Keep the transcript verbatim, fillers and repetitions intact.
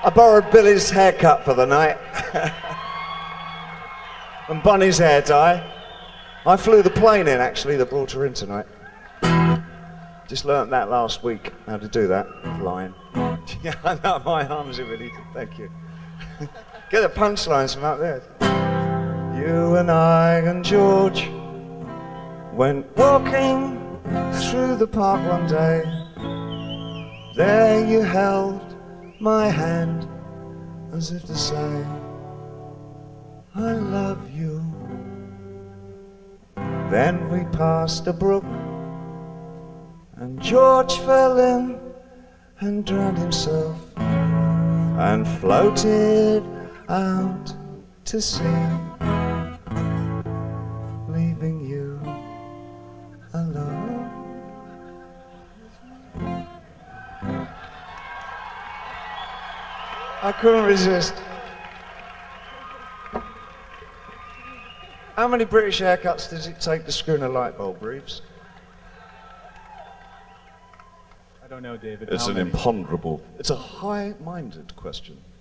I borrowed Billy's haircut for the night. And Bonnie's hair dye. I flew the plane in, actually, that brought her in tonight. Just learnt that last week, how to do that, flying. Yeah, I know, my arms are really, thank you. Get the punchlines from up there. You and I and George went walking through the park one day. There you held my hand as if to say, I love you. Then we passed a brook and George fell in and drowned himself and floated out to sea, leaving you alone. I couldn't resist. How many British haircuts does it take to screw in a light bulb, Reeves? I don't know, David. It's How an many? imponderable, it's a high-minded question.